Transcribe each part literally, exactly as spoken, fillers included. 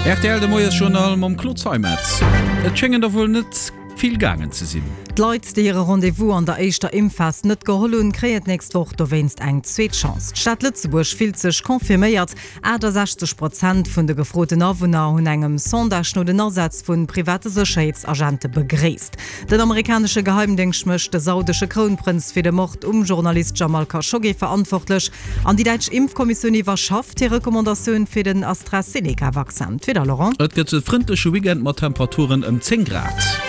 R T L de Moies Journal mam Klotzheimetz. Et schenngen der wohl net viel gangen ze sinn. Leiit die ihre Rendevous an der Eischter Impfas net gehollen kreiert nächst woch do wennst eng Zzweetchance. Stadt Lützeburg fiel sech konfirméiert Äder sechzig Prozent vun de gefroten Awohner hun engem Sondag no den Ersatz vun private Sicherheitsagente begréist. Den amerikanische Geheimdienst schmcht de saudische Kronprinz fir de Mord um Journalist Jamal Khashoggi verantwortlich. An die Deutsche Impfkommission iwwerschafft die Rekommandationun fir den AstraZeneca-Vakzin. Wieder Laurent. Et gët ze frintesche Weekend mat Temperaturen um zehn Grad.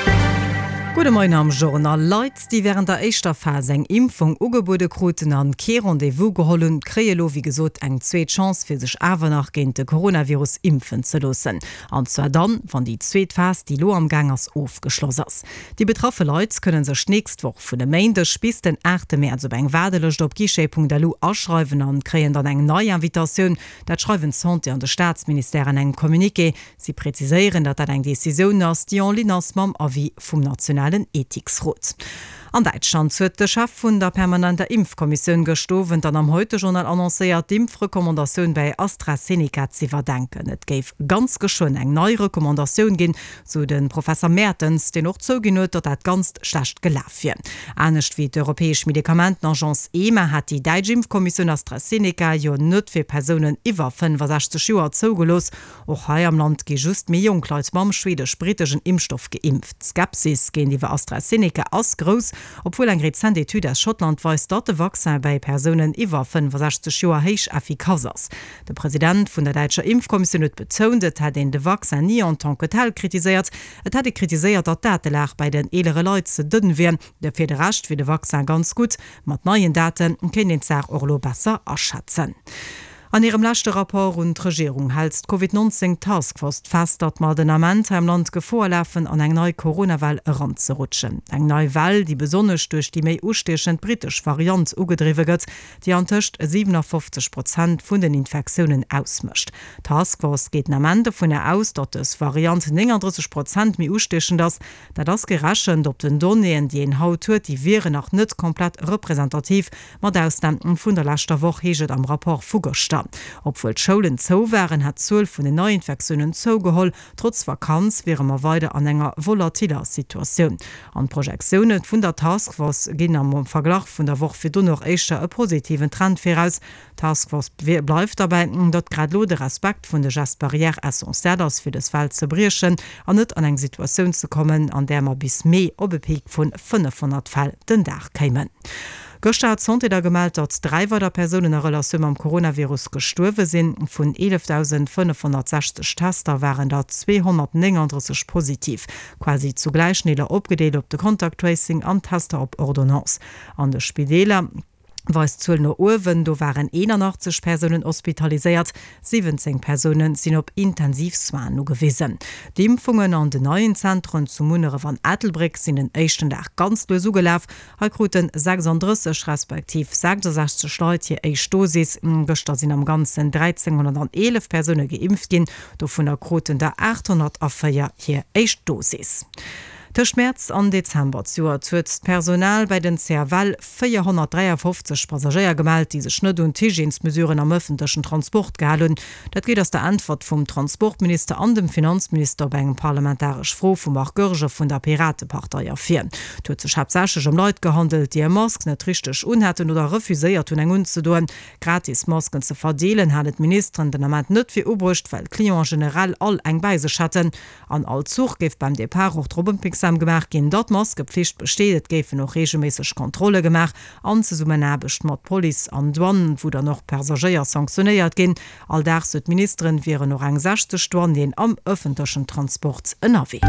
Gute Morgen am Journal. Leute, die während der Eischter Phase eng Impfung ugebote kruten an Ke-Rendevous gehollen, kreelo wie gesot eng zweet Chance fir sich awer nach gegen de Coronavirus impfen zu lassen. Und zwar dann, wann die zweet Phase die lo am Gangers aufgeschlossen ist. Die betroffene Leute können sich nächst Woche von der Montag bis den achten März op eng Wadelist op guichet punkt d e l u ausschreiben und kreen dann eng neue Invitation. Dat schreiben Sonntag an der Staatsministerin eng Kommuniqué. Sie präzisieren, dass das eng Decision ist, die en Linas mam Avis vom National Ethiksrot. An Deutschland huet de Chef vun der permanenter Impfkommission gestowen, dann am heute Journal annoncéiert d'Impfrekommandationun bei AstraZeneca ze verdenken. Et géif ganz geschon eng neue Rekommandaationun gin zu den Professor Mertens, den noch zogenot, dat dat ganz schlecht gelafien. Anecht wie d'Europäesch Medikamentenagenz E M A hat die Deutsche Impfkommission AstraZeneca jo net fir Personen iwwer fünfundsechzig Joer zougelos. Och hai am Land gi just méi Jungkleuz mam schwedisch-britischen Impfstoff geimpft. Skepsis gen iwwer AstraZeneca as groß, obwohl ein Rezent Etude aus Schottland weist, dass der Vakzin bei Personen über fünfundsechzig Jahre heich effikaz ist. Der Präsident von der Deutschen Impfkommission hat betont, hat den de Vakzin nie en tant que tel kritisiert. Es hat kritisiert, dass Daten bei den älteren Leuten zu dünn wären. Der für den Rest wie der Vakzin ganz gut. Mit neuen Daten können den Sach Orlo besser erschätzen. An ihrem letzten Rapport und die Regierung hält Covid neunzehn Taskforce fest, dass man den Amment im Land gevorlaufen an eine neue Corona-Welle heranzurutschen. Eine neue Welle, die besonders durch die mehr ausstehende britische Variante angedrieben wird, die an siebenundfünfzig Prozent von den Infektionen ausmischt. Die Taskforce geht am Ende davon aus, dass das Variante neununddreißig Prozent mehr ausstechend ist, da das gerechnet, ob den Donnerien, die in Haut tut, die wären noch nicht komplett repräsentativ, mit Ausnahmen von der letzten Woche heget am Rapport vorgestellt. Obwohl die Schulen zo waren, hat zwölf von den Neuinfektionen zogeholt. Trotz Vakanz wären wir weiter an einer volatiler Situation. An Projektionen von der Taskforce gehen am Vergleich von der Woche für du noch echt einen positiven Trend voraus. Taskforce bleibt dabei, dass gerade der Respekt von der Gestbarriere essentiell ist für das Feld zu brechen und nicht an eine Situation zu kommen, an der wir bis mehr auf einen Peak von fünfhundert Fällen den Tag kämen. Gestern hat Sonntag gemeldet, dass drei weitere Personen in Relation mit dem Coronavirus gestorben sind. Von elftausendfünfhundertsechzig Tester waren da zweihundertneununddreißig positiv. Quasi zugleich schnell abgedeelt auf die Contact Tracing und Tester auf Ordonnance. An den Spitälern weist zu nur Uwen, da waren einundachtzig Personen hospitalisiert, siebzehn Personen sind auf Intensivsoin gewesen. Die Impfungen an den neuen Zentren zu Munere von Ettelbruck sind den ersten Tag ganz durchgelaufen. Heute sechsunddreißig respektive sechsundsechzig Leute hier erste Dosis. Gestern sind am ganzen dreizehnhundertelf Personen geimpft gehen, davon erkruten der achthundertvier hier erste Dosis. Der Schmerz an Dezember zuerst Personal bei den C R W vierhundertdreiundfünfzig Passagiere gemeldet, diese Schnitt- und Hygienemesuren am öffentlichen Transport gehalten. Das geht aus der Antwort vom Transportminister an dem Finanzminister beim parlamentarischen Frau von Marc Görge von der Piratenpartei erfahren. Es hat sich hauptsächlich um Leute gehandelt, die Masken nicht richtig unhatten oder refusiert, um uns zu tun. Gratis Masken zu verteilen, hat die Ministerin den Amment nicht für übrig, weil die Klienten generell all eng bei sich hatten. An all Zug gibt beim Depart auch Truppenpixel gemacht gin dat Maskepflicht besteht, gefe noch regelmäßig Kontrolle gemacht an zusammen mat Police an Douanen, wo da noch Passagier sanktioniert gin. All da so Ministerin wäre noch eng sechste Stunden den am öffentlichen Transport ennnerwe.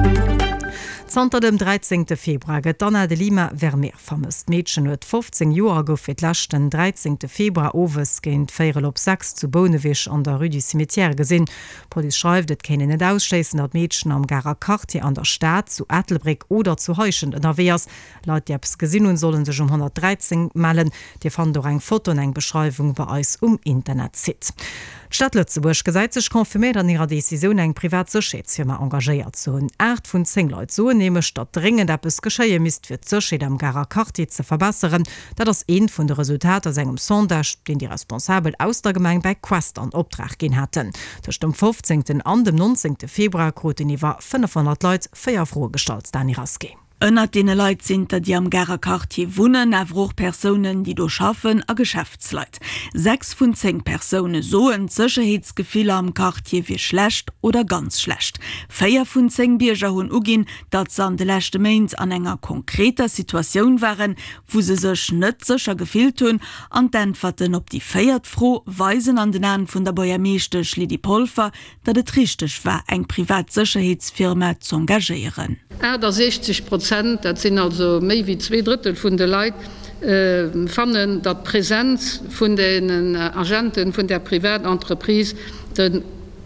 Zanter dem dreizehnten Februar get Anna de Lima Vermeer vermisst. Mädchen huet fünfzehn Joer gouf fir lachten dreizehnten Februar owes géint Féier op sechs zu Bonewich an der Rue du Cimetière gesinn. Poli schreift, et kenne net ausschließen, dat Mädchen am garer Quartier an der Stadt zu Ettelbruck oder zu Heuschen ennnerwehrs. Laut Jeps Gesinnung sollen sech um hundertdreizehn malen. Dir fand doch eng Foto und eng Beschreibung bei eis um Internet sit. Stadt Lützeburg gesäit sech konfirmiert an ihrer Decision eng Privatsicherheitsfirma engagiert zu hunn. acht vun zehn Leuten Leute so nehme statt dringend ab es geschehe mist für Zschied am Garakarti zu verbessern, da das een von der Resultate aus engem Sondage, den die responsabel aus der Gemeinde bei Quest an Obtrag gehen hatten. Das dem fünfzehnten an dem neunzehnten Februar Grote war fünfhundert Leute feierfroh gestaltt Dani Raske. Ënner dee Leiit sind, dat die am Garakartier wunnen, awoch Personen, die do schaffen, a Geschäftsleit. Sechs vun zehn Personen soen Sicherheitsgefühle am Kartier wie schlecht oder ganz schlecht. Feier vun zehn Bierger hun ugin, dat ze an de lechte Mainz an enger konkreter Situation waren, wo se sech net sicher gefielt hun, an d'Antworten op die feiert froh, weisen an den Namen vun der Bäuermeeschte Lidi Polfer, dat et richtig war, eng Privatsicherheitsfirma zu engagieren. Ja, da sechzig Prozent, dat sind also méi wie zwei Drittel vun de Leiit äh, fannnen dat Präsenz vun den äh, Agenten vun der Privatentreprise den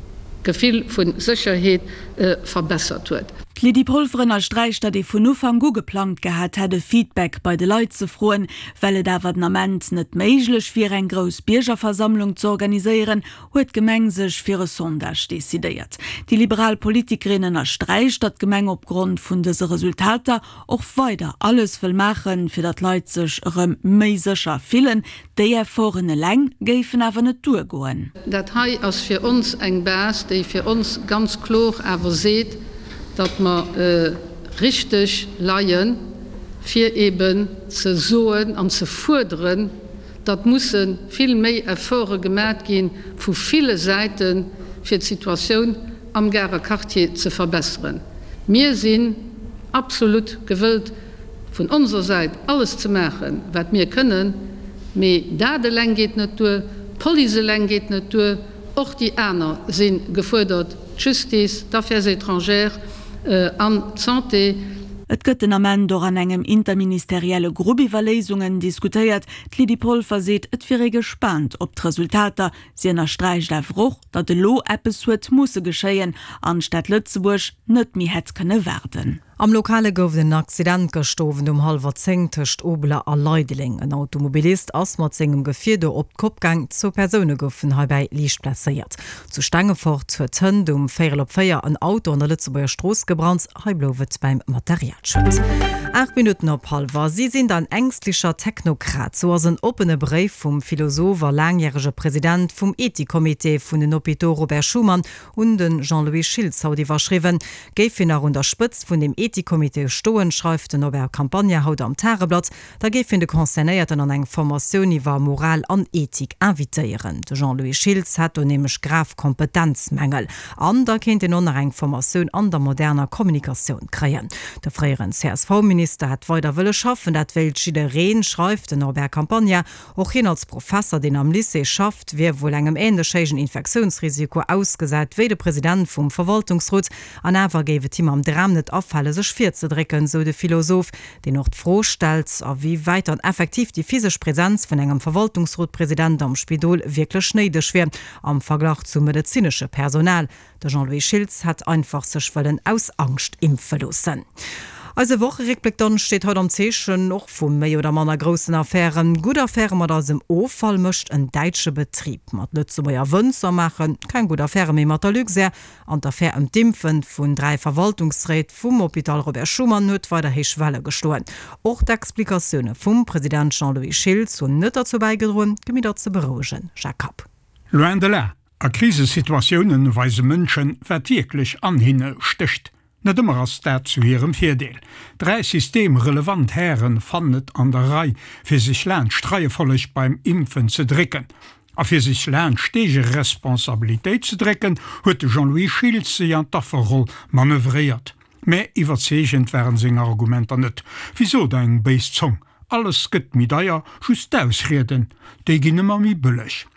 Gefühl vun Sicherheit äh, verbessert huet. Lidi Polverenner Streich, dat de vun Ufang go geplant gehabt hätte Feedback bei de Leute zu frohen, weil da wat Nament net meiglech fir en gros Biergerversammlung zu organisieren, huet Gemeng sech fir e Sondage desideiert. Die Liberalpolitikerinnen er Streich dat Gemeng opgrund vun dese Resultater och weiter alles will machen fir dat Leute sech rem meisecher fielen, déi er vorne leng géifen awer net Tour goen. Dat hai ass fir uns eng Bas, déi fir uns ganz klar awer seet, dat man äh, richtig leiien fir eben ze soen an ze forderen, dat mussssen viel méi erfore gemerk gin vu viele Seiten fir d Situation am Garakartier ze verbessern. Mir sinn absolut gewillt von unserer Seite alles zu machen, wat mir können, me da de Läng geht net durch, Police Läng geht net durch, och die Äner sind gefordert, Justice, d'Affaires étrangères, äh, an Santé. Et gëtt den Amend do an engem interministerielle Grubiverlesungen diskutiert, Lidi Polfer seet et fir gespannt op d'Resultater siner Streich derfruch, dat de Lo-Appes huet musse geschéien anstatt Lützeburg net mi het kënne werden. Am lokale gouf den Accident gestoven um halber zehn töcht Obeler a Leideling. Ein Automobilist ass mat zinggem Gefirde op Kopfgang zu Persone goufen habei Liicht plaiert. Zu Stangefort huet Hënd um Féier op Féier ein Auto an der Lützeburger Stroos gebrannt, heiblowet beim Materialschutz. acht Minuten op halber. Sie sind ein ängstlicher Technokrat. So ass een opene Brief vum Philosopher langjährige Präsident vum Ethikkomitee vun den Hôpital Robert Schumann und den Jean-Louis Schilz haut verschriwen, géif er unterspitzt vun dem Ethikkomitee stoen schreiiften op er Kampagne haut am Tageblatt, da géif de Konzernéierten an eng Formatioun iwwer Moral an Ethik invitéieren. De Jean-Louis Schilz hat nemech graf Kompetenzmängel. An da kennt den on eng Formatioun an der moderner Kommunikation kreien. De freieren C S V-Minister hat weiter wëlle schaffen, dat Weltschiede Reen schreiiften op er Kampagne och hin als Professor den am Lycée schafft, wie wohl engem endeschegen Infektionsrisiko ausgesät, wie de Präsident vum Verwaltungsrat an awer gewe Team am Dram net afhalle sech vier ze drecken, so de Philosoph, den noch frohstellt, a wie weiter effektiv die physisch Präsenz vun engem Verwaltungsratpräsident am Spidol wirklich schneidechschwer am Vergleich zu medizinische Personal. Der Jean-Louis Schilz hat einfach sech wollen aus Angst impfelossen. Also Wocherückblick dann steht heute am Zeschen noch vum méi oder manner großen Affären. Gut Affäre mat aus dem O-Fall mischt ein deutscher Betrieb. Mat Lützeburger Wünzer machen, kein gut Affäre mehr mat der Luxe. An der Affäre im Dimpfen vun drei Verwaltungsräte vom Hôpital Robert Schumann net weiter Hichwelle gestohlen. Auch die Explikationen vom Präsident Jean-Louis Schilz und nicht dazu beigedrohen, gemieder zu beruhigen. Jacob. Loin de là, a Krisesituationen weise Mënschen vertierlich an hinne sticht. Net immer as dat zu ihrem Vierdeel. Drei systemrelevant Herren fandet an der Reihe, fir sich lernt streiefollig beim Impfen zu drecken. A fir sich lernt stege Responsabilität zu drecken, huete Jean-Louis Schilz se an Tafferroll manövriert. Me iwwerzegent wären se Argumenter net. Wieso deg Beis Zong? Alles gëtt mi daier just ausreden, de ginnemmer mi bëllech.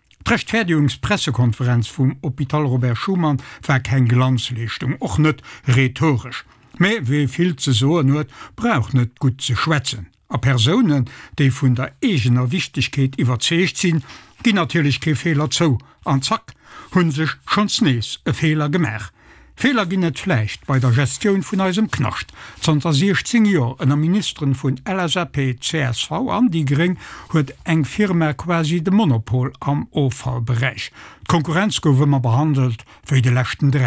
Rechtfertigungspressekonferenz vom Hôpital Robert Schumann war kein Glanzlichtung, auch nicht rhetorisch. Me wie viel zu so nur braucht nicht gut zu schwätzen. A Personen, die von der eigener Wichtigkeit überzeugt sind, die natürlich kein Fehler zu. An zack, hun sich schon snees ein Fehler gemacht. Fehler gin net flecht bei der Gestion vun eisem Knacht. sechzehn Jahre einer Ministerin vun L S A P C S V an die gering huet eng Firma quasi de Monopol am O V-Bereich. Konkurrenz gouf immer behandelt wie de lechten Dreck.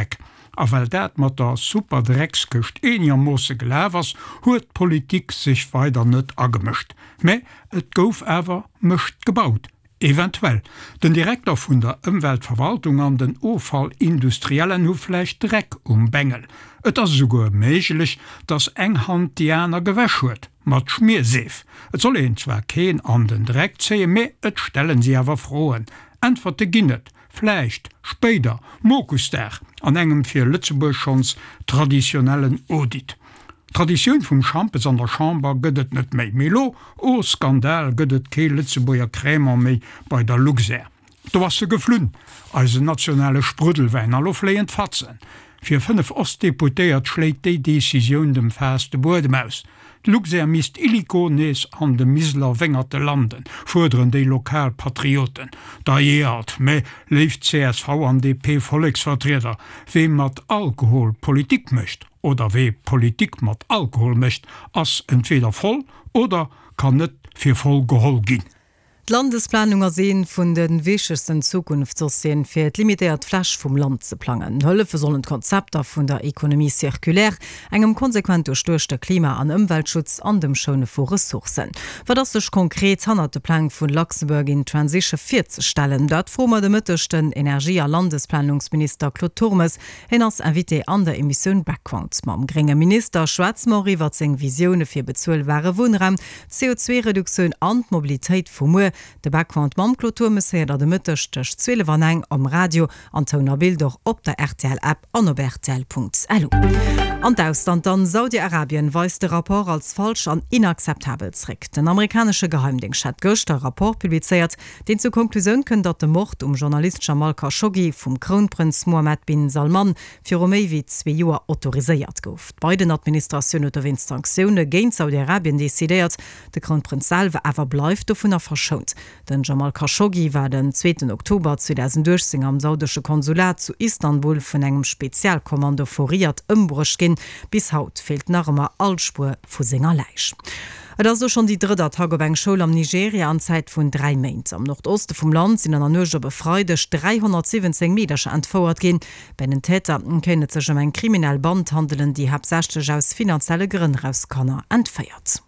a weil dat mat der superdrecksköcht enier Mosse geläwers, huet Politik sich weiter net agemischt. Me et gouf ewer mischt gebaut. Eventuell den Direktor vun der Umweltverwaltung an den Ofall industriellen Hufleich Dreck umbengel. Et as sogar méiglich, dats enghand Diana gewäsch huet, mat schmierseef. Et soll en zwar keen an den Dreck zee me, et stellen sie awer froen. Entwerte ginnet, Fleicht, Speder, Mokuster an engem fir Lützeburg schons traditionellen Audit. Tradition vum Champes an der Chamber gëdet net méi Melo, o Skandal gëdet ke Lützeburger Krämer méi bei der Luxer. Da was se geflünn, als een nationale Sprudelwein allo fleend fatzen. Fi fünf Ostdeputéiert schlägt déi Decision dem feste Bodemaus. Luxer mist Ilikones an de Misler wengerte Landen, forderen déi Lokalpatrioten. Da jeert méi left C S V an D P Volksvertreter, wem mat Alkohol Politik mecht oder we Politik mat Alkohol mecht, ass entweder voll oder kann net fir voll geholl ginn. Landesplanung ersehen vun den wichtigsten Zukunftssinn fir d limitiert Flasch vum Land ze planen. Hëllefe sollen Konzepter vun der Ökonomie zirkulär engem konsequent durchstöchte Klima an Umweltschutz an dem schone vor Ressourcen. Wa das sech konkret hannerte Plan vun Luxemburg in Transition vier zu stellen, dat former de Mëtterchten Energie- a Landesplanungsminister Claude Turmes hin ass invité an der Emission Background mam geringe Minister Schwarzmori wat seg Visionune fir bezuelbare Wohnraum, C O zwei Reduktion an Mobilitéit vum Mu. De Background Mamkultur messier dat de Mëtterchtech Zwille van eng am Radio Antoner Bilder op der R T L-App an op R T L Punkt L. An d'Ausland an Saudi-Arabien weist de rapport als falsch an inakzeptabel zréck. Den amerikanische Geheimdienst hat gocht der rapport publizeiert, den zu Konklusion kën, dat de Mord um Journalist Jamal Khashoggi vum Kronprinz Mohammed bin Salman fir méi wie zwei Joer autoriséiert gouf. Beiden Administrationun oder Instanzioune géint Saudi-Arabien desideiert, de Kronprinz Salve awer bleif do vun er verschont. Den Jamal Khashoggi war den zweiten Oktober zweitausenddurchzehn am saudische Konsulat zu Istanbul vun engem Spezialkommando foriert ëmbruch gin. Bis haut fehlt nachmer Altspur vu Sänger Leich. Da so schon die dritte Tagebankschule am Nigeria an Zeit vun drei Mainz. Am Nordoste vom Land sind an der Nöger befreidech dreihundertsiebzehn Metersche entfauert gin. Bei den Täter kenne sech um ein kriminell Band handeln, die hauptsächlich aus finanzielle Gründrauskanner entfeiert.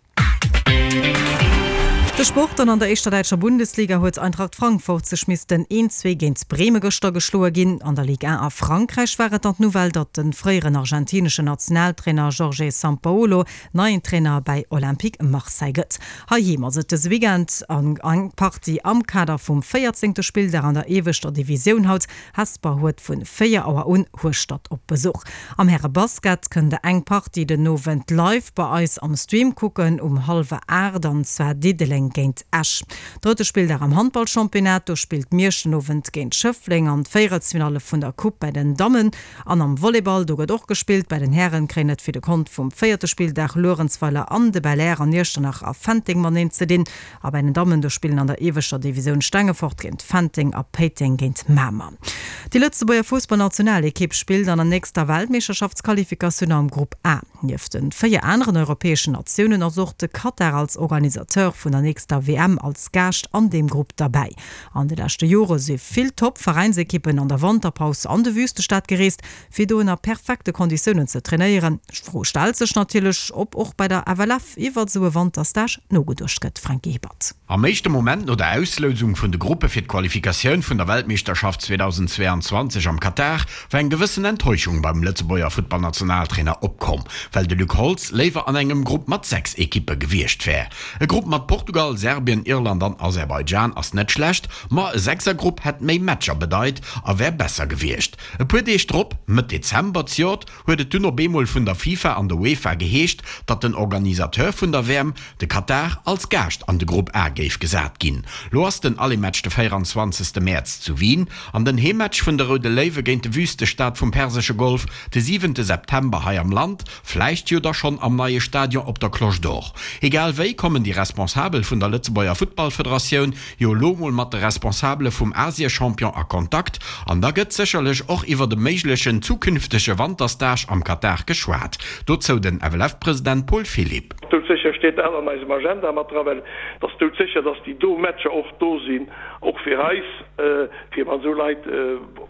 Der Sport an der Eesterdeutscher Bundesliga huet Eintracht Frankfurt zeschmisten een zwei gens Breme Göster geschloer gin. An der Liga a Frankreich wäret dat Novel, dat den freieren argentinische Nationaltrainer Jorge Sampaolo neuen Trainer bei Olympique Marseille gëtt. Ha jemmer se des Wigent an eng Party am Kader vum vierzehnte Spiel, der an der ewegter Division haut, Hasper huet vun Féier Auer un Hustadt op Besuch. Am Herre Basket kën de eng Party den Novent live bei eis am Stream kucken um halfe Ädern zwer Dideling géint Ash. Dritte Spiel der am Handballchampionat, do spielt Mirschenowend géint Schëffling an Féiertsfinale vun der Kupp bei den Damen. An am Volleyball do doch gespielt bei den Herren krennet fir de Kont vum vierte Spiel der Lorenzwaller an de Bel an Nichte nach a Fanting man ne ze den, a bei den Damen do spielen an der ewescher Division Stengefort géint Fanting a Peting géint Mammer. Die Lützeburger Fußballnationalekipp spielt an der nächster Weltmeisterschaftsqualifikation am Gruppe A. Jeften vier anderen europäischen Nationen ersuchte Katar als Organisateur vun der nächster W M als Gast an dem Gruppe dabei. An de letzte Jahre se viel Top-Vereinsekippen an der Wanderpause an de Wüste Stadt gereest, fir do in perfekte Konditionen zu trainieren. Froh stal sech natürlich, ob auch bei der Avalaf iwwer so Wanderstage no gedurchket Frank Gebert. Am mechte Moment no der Auslösung vun de Gruppe fir Qualifikation vun der Weltmeisterschaft zweitausendzweiundzwanzig am Katar war en gewissen Enttäuschung beim Lützeburger Footballnationaltrainer opkom, weil de Luke Holz lever an engem Gruppe mat sechs Ekippe gewircht wär. E Gruppe mat Portugal, Serbien, Irland an Aserbaidschan ass net schlecht, ma e sechser Gruppe het méi Matscher bedeit, a wär besser gewircht. E pu Deestrop mit Dezember ziert huet de Dünner Bemol vun der FIFA an der UEFA geheescht, dat den Organisateur vun der W M de Katar als Gast an de Gruppe A geif gesät ginn. Lo ass den alle Match de vierundzwanzigste März zu Wien, an den Hematch vun der Rode Leiwe géint de wüste Staat vum Persische Golf de siebente September hai am Land, fleicht jo da schon am neue Stadion op der Cloche d'Or. Egal wéi kommen die Responsabel vun der Lützeburger Footballföderation jo lomol mat de Responsable vum Asia-Champion a Kontakt, an da gëtt secherlech och iwwer de méiglechen zukünftesche Wanderstage am Katar geschwaart. Dort zou den A W F-Präsident Paul Philipp. Sicher steht allermeis im Agenda Travel, das tut sicher, dass die do Matscher auch do sind, auch für Reis, äh, für man so leid äh,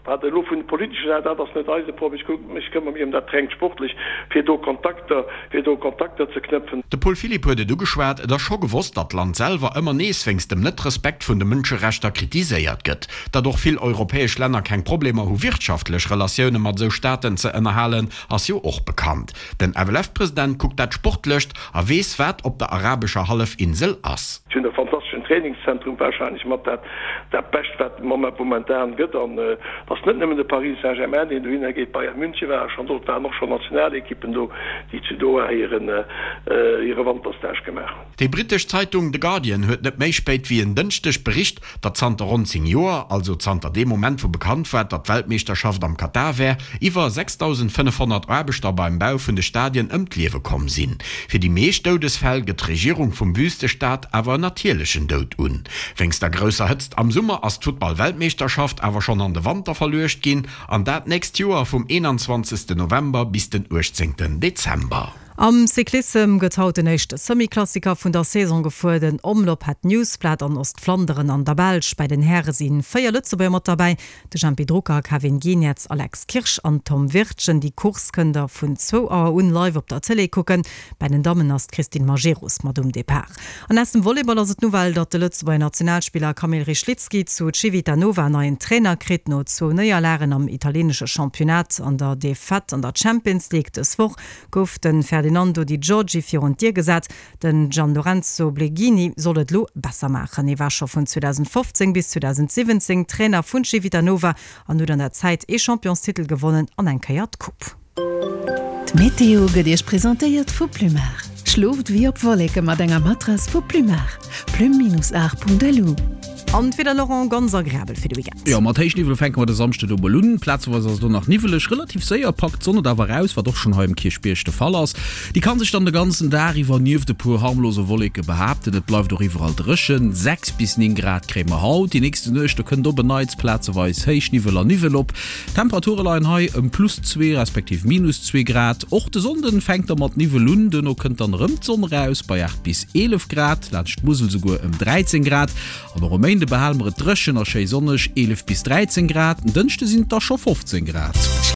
war der Luft von politischer Seite das nicht Reiseprobe ich mich kümmere mich um das drängt sportlich für do Kontakte für do Kontakte zu knüpfen. Der Paul Philipp wurde du geschwert der schon gewusst dat Land selber immer neesfängst dem net Respekt von de Menschenrechter kritisiert gött dadurch viel europäisch Länder kein Problem wo wirtschaftlich relationen mat so Staaten zu innerhalen als jo auch bekannt denn R W F-Präsident guckt dat Sport löscht a wees wert op der arabischer Halbinsel ass. Ein fantastischen Trainingszentrum wahrscheinlich mat der der best momentan gëtt an äh, das net nimmen de Paris Saint-Germain den du hingeht bei München war schon dort war noch schon nationale Ekippen do die zu do ihren äh, ihre Wandpassage gemacht. Die britische Zeitung The Guardian huet net méi spät wie en dünchtech Bericht dat Zter rund Senior also Zter dem Moment wo bekannt wird dat Weltmeisterschaft am Katar wär iwwer sechstausendfünfhundert Arbeiter beim Bau vun de Stadien ëmtliewe kommen sinn. Fi die Meesdodesfäll get Regierung vum Wüstestaat awer natierlichen Dod un. Wenngs der grösser hëtzt am Summer as Football-Weltmeisterschaft awer schon an de Wander verlecht gin, an dat näst Joer vom einundzwanzigsten November bis den achtzehnten Dezember. Am Cyclism getaut den echte Semiklassiker vun der Saison gefu den Omlopp hat Newsblatt an Ostflanderen an der Belsch bei den Herresinn feier Lützeburg mat dabei de Jean-Pierre Drucker, Kevin Genetz, Alex Kirsch an Tom Wirtschen die Kurskënder vun zwei A un live op der Tele gucken bei den Damen as Christine Majerus mat um Depart. An ersten Volleyball as Novel dat de Lützeburg Nationalspieler Kamil Rischlitzki zu Civitanova an en Trainerkrit no zu neuer Lehren am italiensche Championat an der D F A T an der Champions League des woch gouf den Ferdinando Di Giorgi Fiorentier gesat, den Gian Lorenzo Bleghini sollet lo besser machen. Er war schon von zweitausendfünfzehn bis zweitausendsiebzehn Trainer von Civitanova an nur an der Zeit e Championstitel gewonnen an ein Kajat Cup. Meteo gedisch präsentiert vu Plumar. Schluft wie op Wolke mat enger Matras vu Plumar. Plum minus acht Punkt lu. Und wieder Laurent ganz agréabel für die Weekend. Ja, Matthijs-Niveau fängt man der Samstag über Balloonenplatz, was also noch nivelisch relativ sehr packt, Sonne da war raus, war doch schon heute im Kirchspielste Fall aus. Die kann sich dann den ganzen Tag über nie auf die pur harmlose Wolke behaupten, das bleibt doch überall drischen, sechs bis neun Grad Creme Haut, die nächste Nächte können da Beneidsplätze weiß, heiß Nivel an Nivel ab. Temperaturen heute um plus zwei respektive minus zwei Grad. Auch die Sonne fängt dann mit Nivelun, dann könnt dann Rimson raus bei acht bis elf Grad, lasst Musel sogar um dreizehn Grad, aber Rumänien behalmere Drschen a sonnig elf bis dreizehn Grad, dünchte sind da schon fünfzehn Grad.